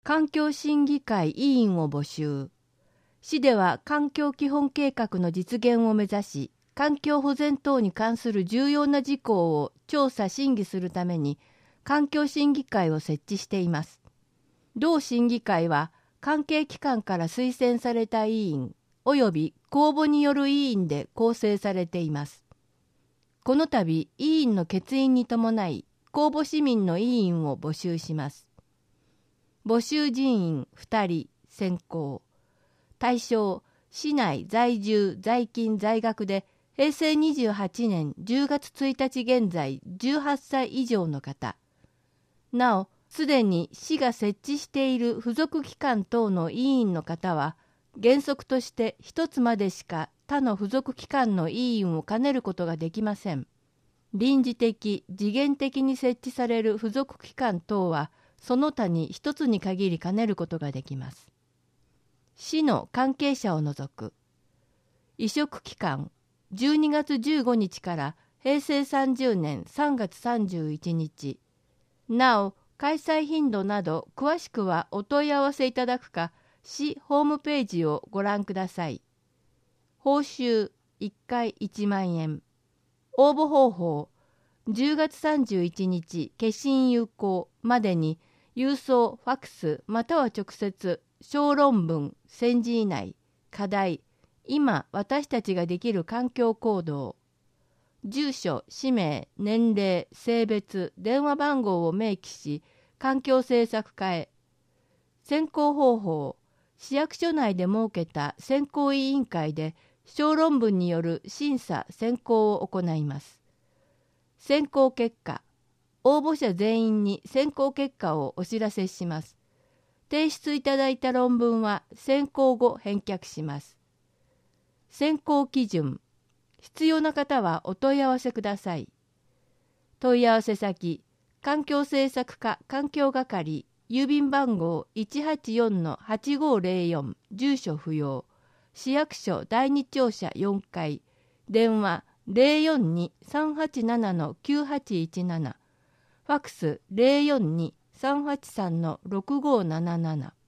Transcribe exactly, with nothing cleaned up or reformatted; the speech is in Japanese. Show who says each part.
Speaker 1: 環境審議会委員を募集。市では環境基本計画の実現を目指し、環境保全等に関する重要な事項を調査審議するために環境審議会を設置しています。同審議会は関係機関から推薦された委員及び公募による委員で構成されています。この度委員の欠員に伴い公募市民の委員を募集します。募集人員ふたり選考。対象、市内在住在勤在学でへいせいにじゅうはちねんじゅうがつついたち現在じゅうはっさい以上の方。なお、すでに市が設置している付属機関等の委員の方は、原則として一つまでしか他の付属機関の委員を兼ねることができません。臨時的、時限的に設置される付属機関等は、その他に一つに限り兼ねることができます。市の関係者を除く。委嘱期間、じゅうにがつじゅうごにちからへいせいさんじゅうねんさんがつさんじゅういちにち。なお、開催頻度など詳しくはお問い合わせいただくか、市ホームページをご覧ください。報酬いっかいいちまんえん。応募方法、じゅうがつさんじゅういちにち消印有効までに郵送、ファックスまたは直接、小論文、選示以内、課題、今私たちができる環境行動、住所、氏名、年齢、性別、電話番号を明記し、環境政策課へ。選考方法、市役所内で設けた選考委員会で小論文による審査・選考を行います。選考結果、応募者全員に選考結果をお知らせします。提出いただいた論文は選考後返却します。選考基準、必要な方はお問い合わせください。問い合わせ先、環境政策課環境係、郵便番号 いちはちよんのはちごぜろよん、住所不要、市役所だいに庁舎よんかい、電話 ゼロよんに さんはちななのきゅうはちいちなな、ファックス ゼロよんに さんはちさんのろくごーなななな。